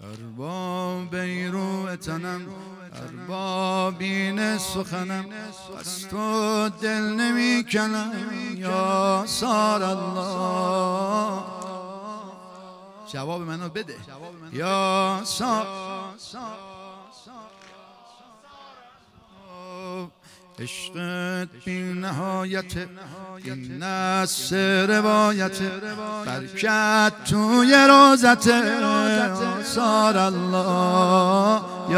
ارباب رو تنم اربابین سخنم از تو دل نمی کنم یا سار الله. جواب منو بده یا سار. عشقت بی نهایت این نص روایت برکت توی روزت سار الله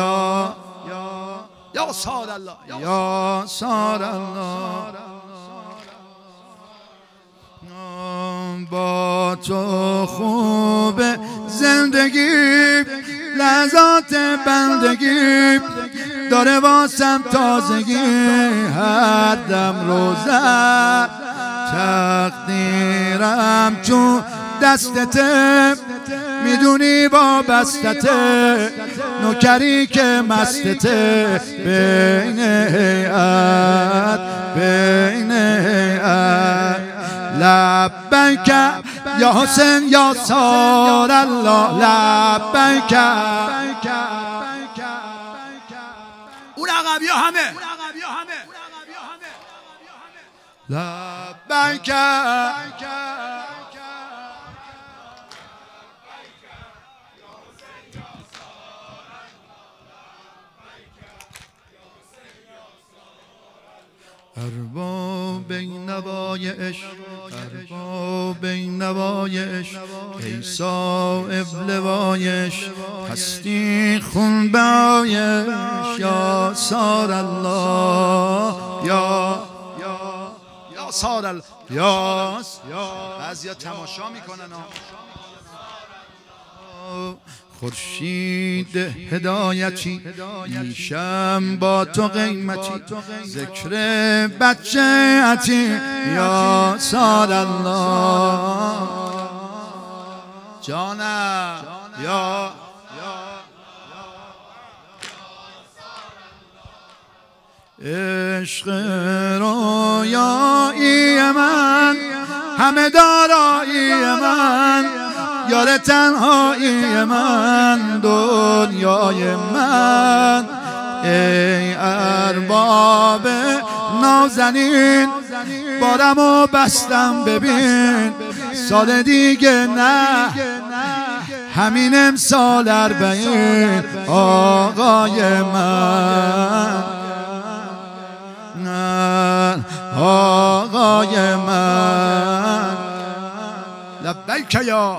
یا سار الله یا سار الله. با تو خوب زندگی لحظات بندگی داره واسم تازگی هر دم روزه تقدیرم تو دستته میدونی وابستته نوکری که مستته بین هیئت لبیک یا حسین یا سار الله لبیک. اون عقبی ها همه لبیک ارباب نوای عشق ارباب نوای عشق ای صاحب لوای عشق هستی خون بایش یا سار الله یا سار الله یا. بعضیا تماشا میکنن خورشید هدایتی میشم با تو قیمتی ذکر بچه عتی یا سار الله جانم یا عشق رویایی من همه دارایی من یار تنهایی من دنیای من ای ارباب نازنین بارمو بستم ببین سال دیگه نه همین امسال 40 آقای من آقای من لبیک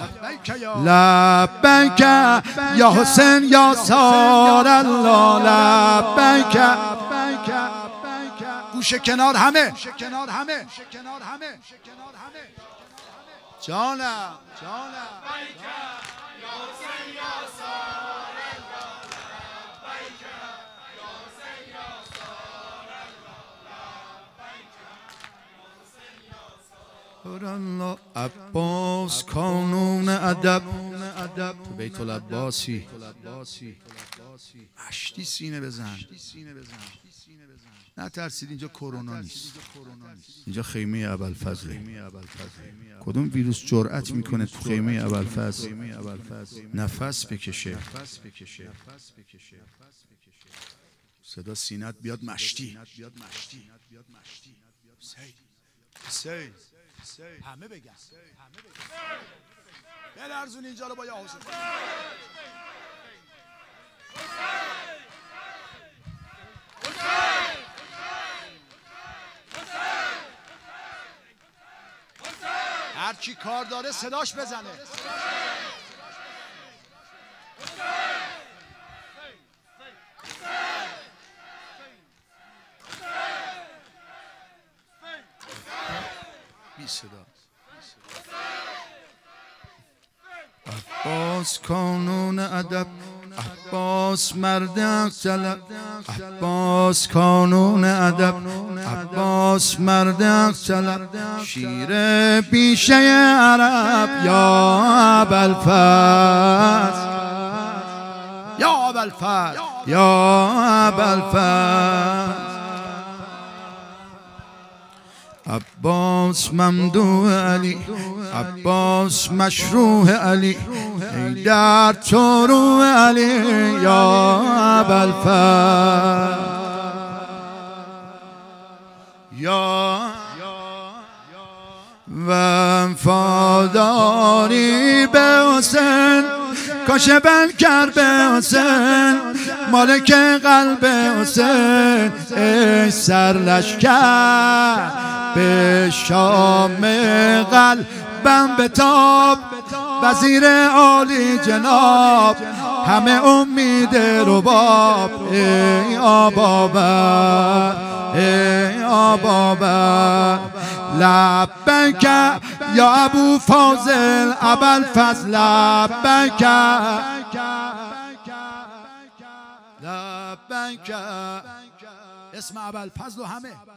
یا حسین یا سار الله لبیک. گوشه کنار همه جانم عباس کانون ادب تو بیت العباسی اشتی سینه بزن نه ترسید اینجا کرونا نیست اینجا خیمه ابوالفضل. کدوم ویروس جرأت میکنه تو خیمه ابوالفضل نفس بکشه صدا سینت بیاد مشتی حسین همه بگن بلرزون اینجا رو با یا حسین هر کی کار داره صداش بزنه بی صدا. عباس کانون ادب عباس مرد حق طلب عباس کانون ادب عباس مرد حق طلب شیر بیشه عرب یا ابوالفضل یا ابوالفضل. عباس ممدوح علی، عباس مشروع علی، ای در تو رو علی یا ابوالفضل، یا وفاداری به حسین، کاش بل کرد به حسین، مالک قلب حسین، ای سرلشکر به شام قلبم بتاب، وزیر عالی جناب، همه امید رباب، ای آبابر، ای آبابر، لبیک یا ابو فاضل ابوالفضل، لبیک لبیک، اسم ابوالفضل همه